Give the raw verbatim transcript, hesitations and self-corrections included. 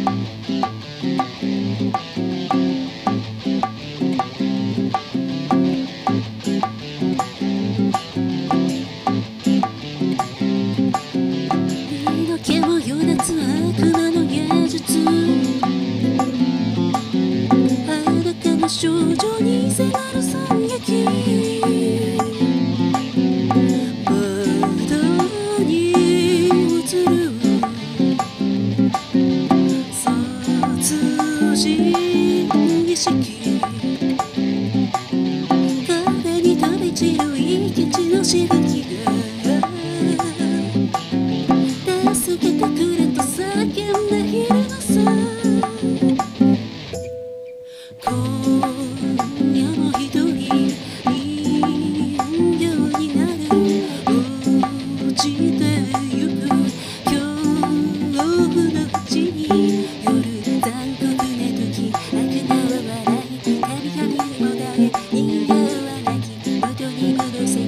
少女に迫る惨劇窓に映る殺人儀式壁に飛び散る生き血のしぶきが助けてくれと叫んでいるのさ人形は泣き元に戻せ